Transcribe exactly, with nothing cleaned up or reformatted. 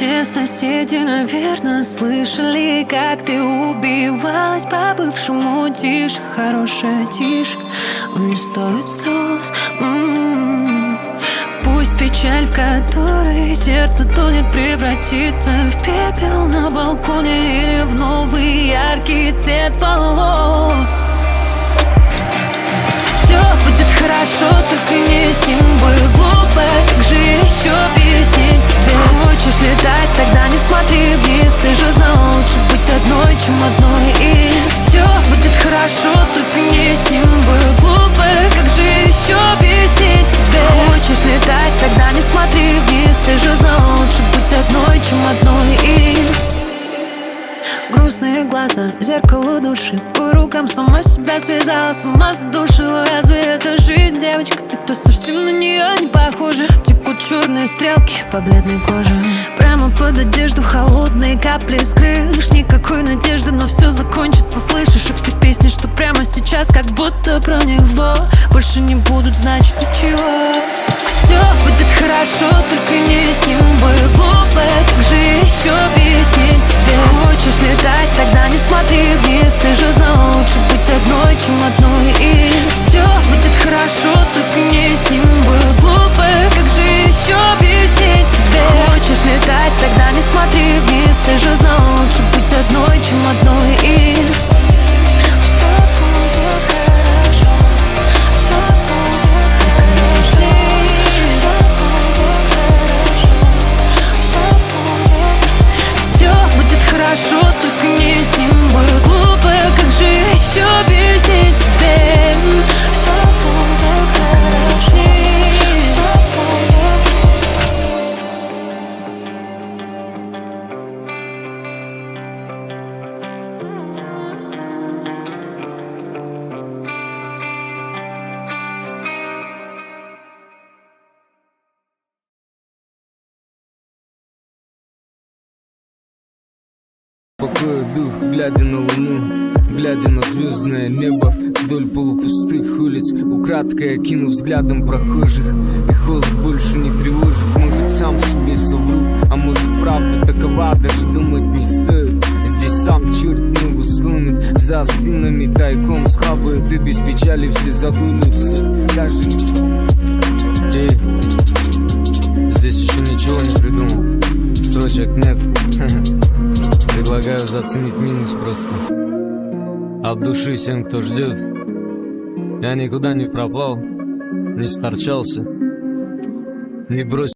Все соседи, наверное, слышали, как ты убивалась по бывшему. Тише, хорошая тишь, он не стоит слез. М-м-м. Пусть печаль, в которой сердце тонет, превратится в пепел на балконе или в новый яркий цвет волос. Все будет хорошо, только не с ним будет глупо. Как же еще объяснить тебе? Хочешь летать, тогда не смотри вниз. Ты же знал, лучше быть одной, чем одной. И все будет хорошо, только не с ним будет глупо. Как же еще объяснить тебе? Хочешь летать, тогда не смотри вниз. Ты же знал, лучше быть одной, чем одной из. Грустные глаза, зеркало души. По рукам сама себя связала, сама задушила. Разве это жизнь, девочка? Это совсем на нее не похоже. Текут черные стрелки по бледной коже. Прямо под одежду холодные капли с крыш. Никакой надежды, но все закончится, слышишь? И все песни, что прямо сейчас, как будто про него, больше не будут значить ничего. Все будет хорошо, только не с ним будет глупо. Как же еще объяснить тебе? Хочешь летать, тогда не смотри вниз. Ты же знал, лучше быть одной, чем одной. И все будет хорошо, только не с ним будет глупо. Как же еще объяснить тебе? Хочешь летать, тогда не смотри вниз. Ты же знал, лучше быть одной, чем одной из. Все будет хорошо, все будет хорошо. Хорошо, только не с ним будет глупо. Как же еще объяснить тебе? Все будет хорошо, все будет. Покоя дух, глядя на луну, глядя на звездное небо вдоль полупустых улиц, украдкой окинув взглядом прохожих. И холод больше не тревожит, может сам себе совру, а может правда такова, даже думать не стоит. Здесь сам черт ногу сломит, за спинами тайком схлапают, и без печали все загулятся, даже не... Эй, здесь еще ничего не придумал, строчек нет. Предлагаю заценить минус просто. От души всем, кто ждет. Я никуда не пропал, не сторчался, не бросил.